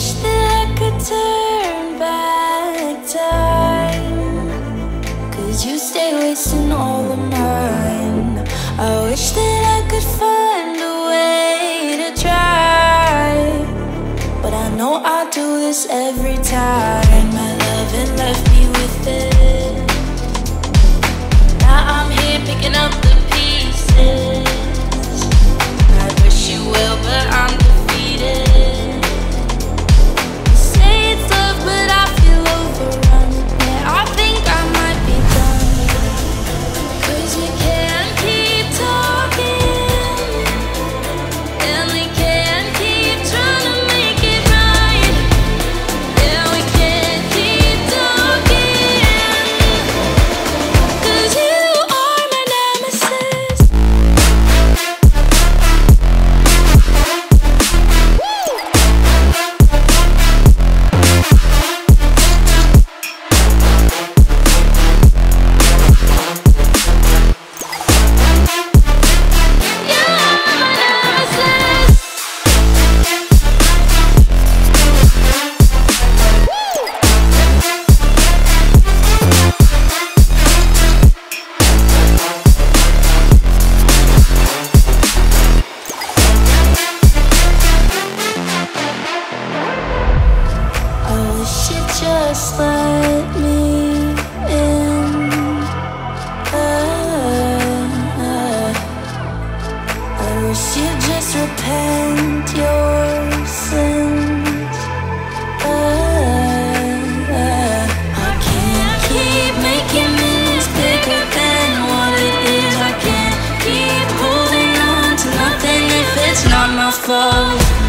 wish that I could turn back time, 'cause you stay wasting all of mine. I wish that I could find a way to try, but I know I do this every time. My loving left me with it. Now I'm here picking up the pieces. I wish you well, but I'm defeated. You say it's love, but I feel overrun. Yeah, I think I might be done, 'cause we can't keep talking, and we can't keep trying to make it right. Yeah, we can't keep talking, 'cause you are my nemesis. I wish you'd just let me in. I wish you'd just repent your sins. I can't keep making this bigger than what it is. I can't keep holding on to nothing if it's not my fault.